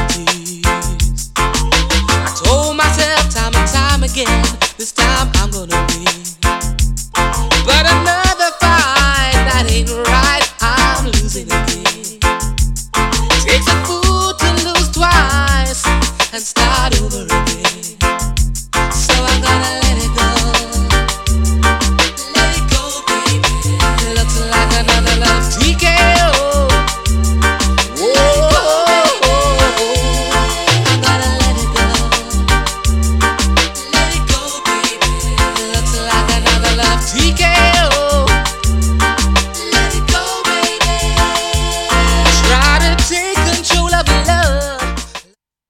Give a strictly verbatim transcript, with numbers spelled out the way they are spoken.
tease. I told myself time and time again, this time I'm gonna win. But another fight that ain't right, I'm losing again. Takes a fool to lose twice and start